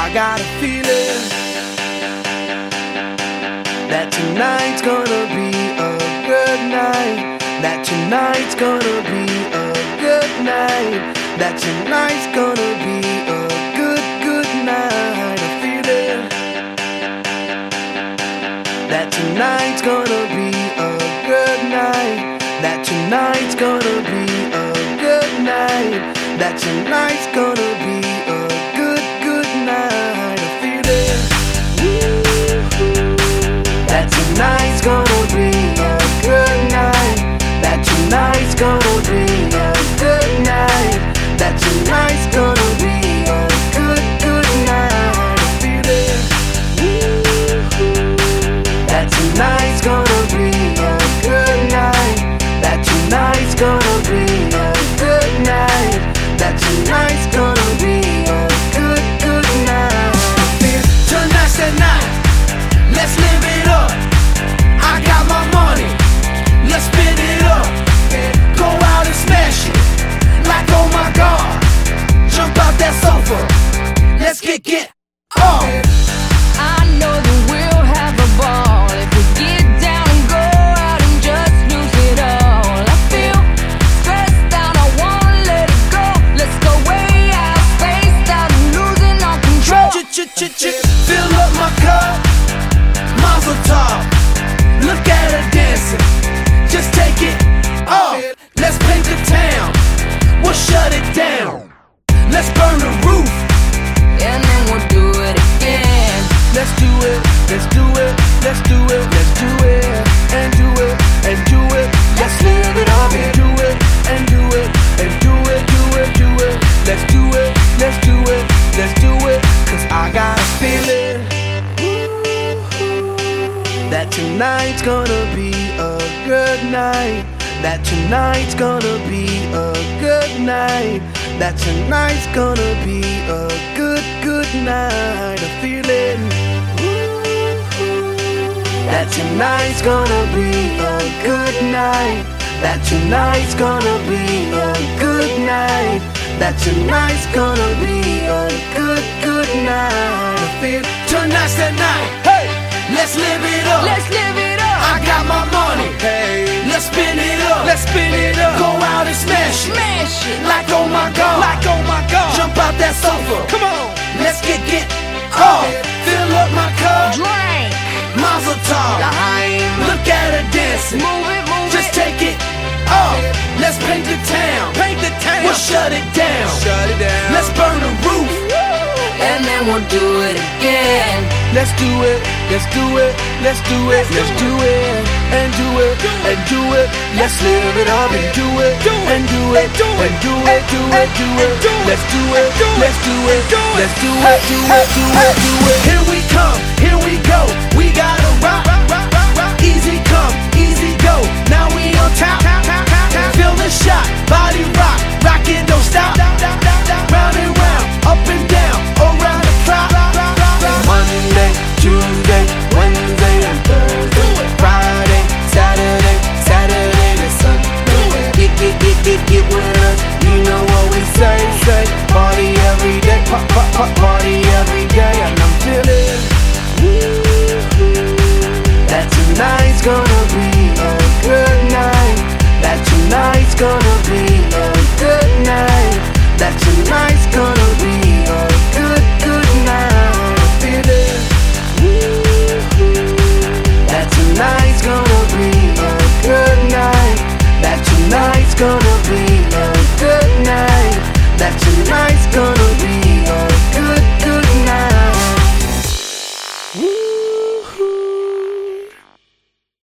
I got a feeling that tonight's gonna be a good night. That tonight's gonna be a good night. That tonight's gonna be a good night. A feeling that tonight's gonna be a good night. That tonight's gonna be a good night. That tonight's gonna be a good night. A feeling that tonight's gonna be a good night. That tonight's gonna be a good night. That tonight's gonna be a good night. A feeling that tonight's gonna be a good night. That tonight's gonna be a good night. That tonight's gonna be a good night. Tonight's the night. Let's live it up. I got my money. Let's spin it up. Go out and smash it. Like oh my God. Jump out that sofa. Let's get off. I know that we'll have a ball if we get down and go out and just lose it all. I feel stressed out, I wanna let it go. Let's go way out, spaced out, and losing all control. Fill up my cup, Mazel tov. Look at her dancing, just take it off. Let's paint the town, we'll shut it down. Let's burn the roof, And then we'll do it again. let's do it, let's do it, let's do it, let's do it, and do it, and do it. Let's live it up and do it, and do it, and do it, do it, do it. Let's do it, let's do it, let's do it. Cause I got a feeling that tonight's gonna be a good night. That tonight's gonna be a good night. That tonight's gonna be a good night. A feeling that tonight's gonna be a good night. That tonight's gonna be a good night. That tonight's gonna be a good night. I feel tonight's the night. Hey, let's live it up. Let's live it up. I got my money. Hey, let's spin it up. Let's spin it up. Go out and smash it. Smash it. Like oh my God. Like oh my God. Jump out that sofa. Come on. Let's get off. Fill up my cup. Drink. Mazel tov. Look at her dancing. Move it, move Just it. take it off. Let's paint the town. Paint the town. We'll shut it down. Shut it down. Let's burn the roof. And then we'll do it again. Let's do it. Let's do it. Let's do it. Let's do it. And do it. And do it. Let's live it up and do it. And do it. And do it. Do it. Do it. Let's do it. Let's do it. Let's do it. Do it. Do it. Do it.